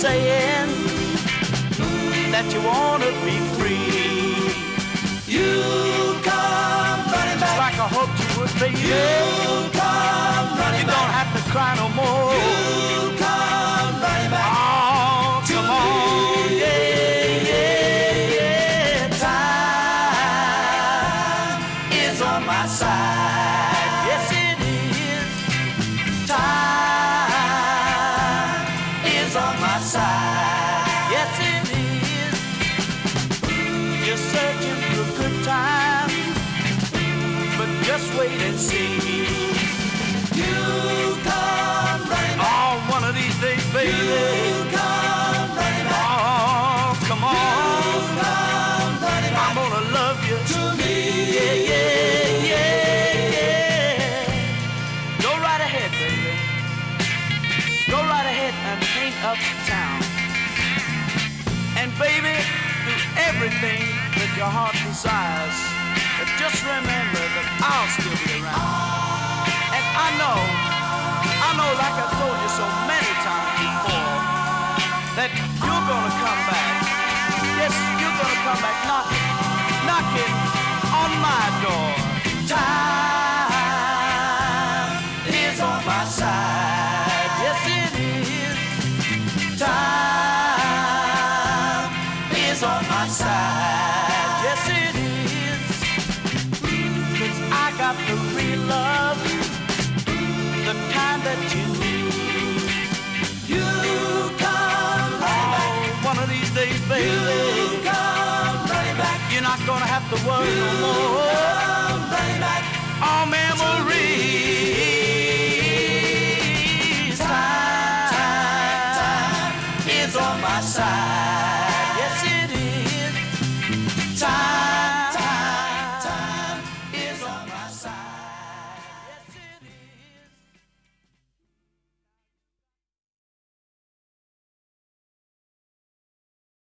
saying that you wanna be free. You come running back, just like I hoped you would, baby. You come running back, you don't have to cry no more. You come running back, oh, come on, yeah, yeah, yeah. Time is on my side, yes it is. Time is on my side, yes it is. You're searching for a good time, but just wait and see. You come running back, oh, one of these days, baby. You come running back, oh, come on. You come running back, I'm gonna love you to me, yeah, yeah, yeah, yeah. Go right ahead, baby. Go right ahead and paint up town. And baby, do everything that your heart desires. But just remember that I'll still be around. And I know, like I've told you so many times before, that you're gonna come back. Yes, you're gonna come back knocking on my door. Time is on my side. Yes, it is. Time is on my side. Yes, it is. 'Cause I got the real love, the kind that you need. You come running back, one of these days, baby. You come running back, you're not gonna have to worry no more. Come running back, oh, memories.